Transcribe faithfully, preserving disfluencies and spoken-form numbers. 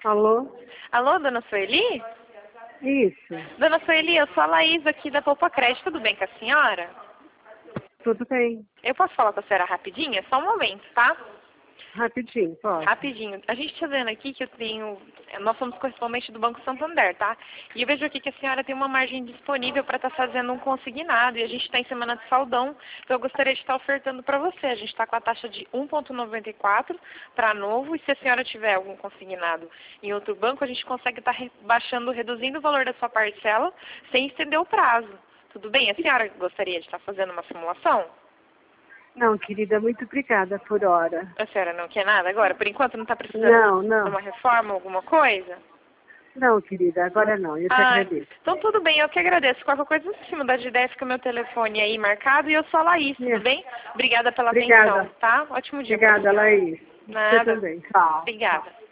Alô? Alô, dona Sueli? Isso. Dona Sueli, eu sou a Laís aqui da Poupa Crédito, tudo bem com a senhora? Tudo bem. Eu posso falar com a senhora rapidinho? É só um momento, tá? Rapidinho, pode. Rapidinho. A gente está vendo aqui que eu tenho... Nós somos correspondentes do Banco Santander, tá? E eu vejo aqui que a senhora tem uma margem disponível para estar fazendo um consignado. E a gente está em semana de saldão, então eu gostaria de estar ofertando para você. A gente está com a taxa de um vírgula noventa e quatro para novo. E se a senhora tiver algum consignado em outro banco, a gente consegue estar baixando, reduzindo o valor da sua parcela sem estender o prazo. Tudo bem? A senhora gostaria de estar fazendo uma simulação? Não, querida, muito obrigada por hora. A senhora não quer nada agora? Por enquanto não está precisando Não, de não. uma reforma, alguma coisa? Não, querida, agora não. Eu te Ah, agradeço. então tudo bem, eu que agradeço. Qualquer coisa, se mudar de ideia, fica meu telefone aí marcado e eu sou a Laís, tudo É. bem? Obrigada pela Obrigada. atenção, tá? Ótimo dia. Obrigada, Laís. Você Nada. também. Tchau. Obrigada.